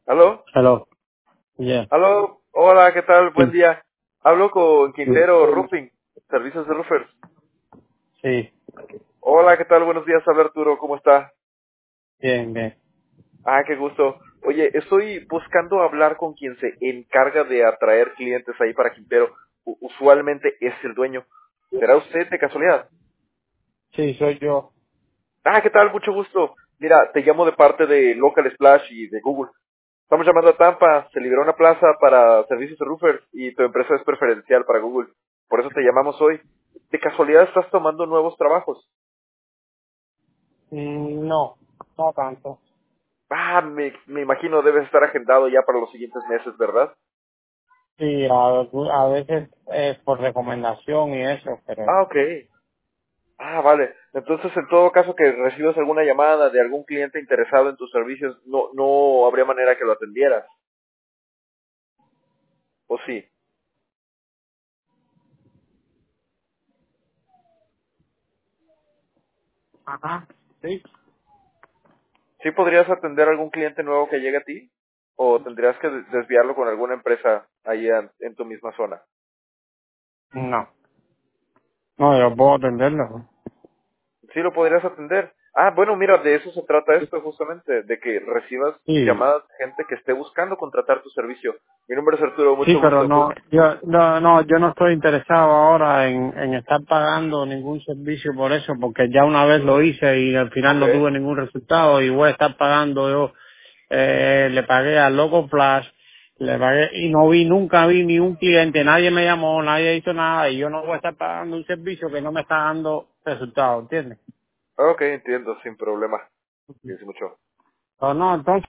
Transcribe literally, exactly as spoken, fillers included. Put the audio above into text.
¿Aló? Hello. Yeah. ¿Aló? Hola, ¿qué tal? Buen Sí. día. Hablo con Sí. Quintero Roofing, Servicios de Roofers. Sí. Hola, ¿qué tal? Buenos días, habla Arturo, ¿cómo está? Bien, bien. Ah, qué gusto. Oye, estoy buscando hablar con quien se encarga de atraer clientes ahí para Quintero. U- usualmente es el dueño. ¿Será usted de casualidad? Sí, soy yo. Ah, ¿qué tal? Mucho gusto. Mira, te llamo de parte de Local Splash y de Google. Estamos llamando a Tampa, se liberó una plaza para servicios de roofers y tu empresa es preferencial para Google. Por eso te llamamos hoy. ¿De casualidad estás tomando nuevos trabajos? Mm, No, no tanto. Ah, me, me imagino debes estar agendado ya para los siguientes meses, ¿verdad? Sí, a, a veces es por recomendación y eso, pero Ah, ok. Ah, vale. Entonces, en todo caso que recibas alguna llamada de algún cliente interesado en tus servicios, no, no habría manera que lo atendieras. ¿O sí? ajá, sí. ¿Sí podrías atender a algún cliente nuevo que llegue a ti? ¿O tendrías que desviarlo con alguna empresa ahí en, en tu misma zona? No, no, yo puedo atenderlo. Sí lo podrías atender. Ah, bueno, mira, de eso se trata esto justamente, de que recibas Sí, llamadas de gente que esté buscando contratar tu servicio. Mi nombre es Arturo, sí, mucho pero gusto. Pues, no, yo, no, no, yo no estoy interesado ahora en, en estar pagando ningún servicio por eso, porque ya una vez lo hice y al final ok, no tuve ningún resultado y voy a estar pagando yo. Eh, le pagué a Loco Flash, le pagué y no vi, nunca vi ni un cliente, nadie me llamó, nadie hizo nada y yo no voy a estar pagando un servicio que no me está dando resultados, ¿entiendes? ok, entiendo, sin problema. Cuídense mucho. O no, entonces